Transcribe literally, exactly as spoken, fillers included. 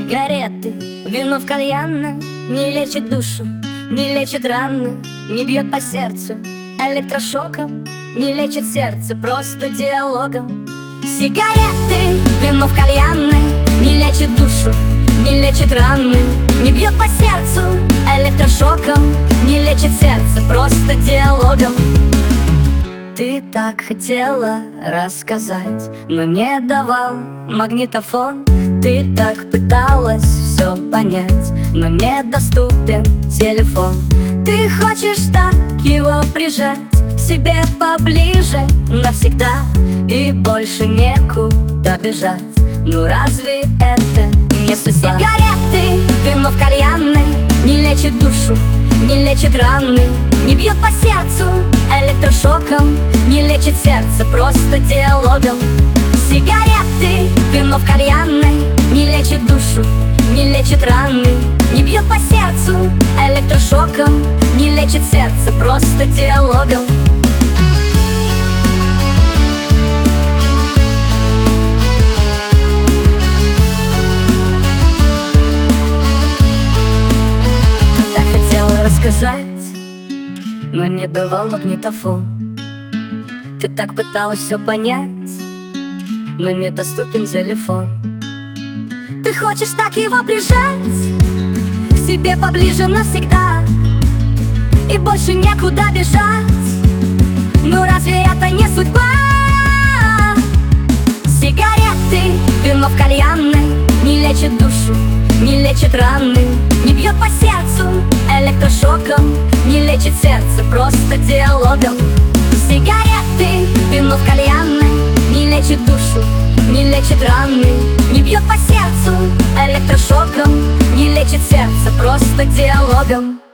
Сигареты, вино в кальянной не лечит душу, не лечит раны, не бьет по сердцу электрошоком, не лечит сердце просто диалогом. Сигареты, вино в кальянной не лечит душу, не лечит раны, не бьет по сердцу электрошоком, не лечит сердце просто диалогом. Ты так хотела рассказать, но не давал магнитофон. Ты так пыталась все понять, но недоступен телефон. Ты хочешь так его прижать к себе поближе навсегда, и больше некуда бежать. Ну разве это не судьба? Сигареты, вино в кальянной не лечит душу, не лечит раны, не бьет по сердцу электрошоком, не лечит сердце просто диалогом. Сигареты, вино в кальянной не лечит душу, не лечит раны, не бьет по сердцу электрошоком, не лечит сердце просто диалогом. Так хотела рассказать, но не давал магнитофон. Ты так пыталась все понять, но недоступен телефон. Ты хочешь так его прижать к себе поближе навсегда, и больше некуда бежать. Ну разве это не судьба? Сигареты, вино в кальянной не лечит душу, не лечит раны, не бьет по сердцу электрошоком, не лечит сердце просто диалогом. Сигареты, вино в кальянной не лечит душу, не лечит раны, не бьет по сердцу электрошоком, не лечит сердце просто диалогом.